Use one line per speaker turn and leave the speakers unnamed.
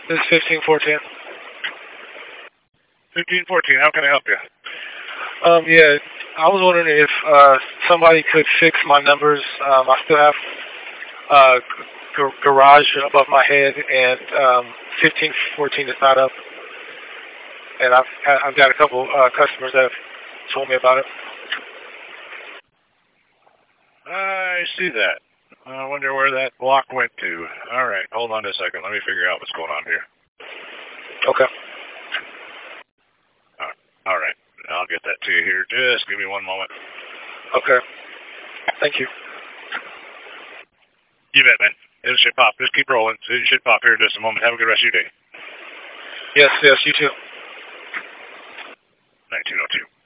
This is 1514.
1514, how can I help you?
Yeah, I was wondering if somebody could fix my numbers. I still have garage above my head, and 1514 is not up. And I've got a couple customers that have told me about it.
I see that. I wonder where that block went to. All right, hold on a second. Let me figure out what's going on here.
Okay.
All right, I'll get that to you here. Just give me one moment.
Okay. Thank you.
You bet, man. It should pop. Just keep rolling. It should pop here in just a moment. Have a good rest of your day.
Yes, you too.
1902.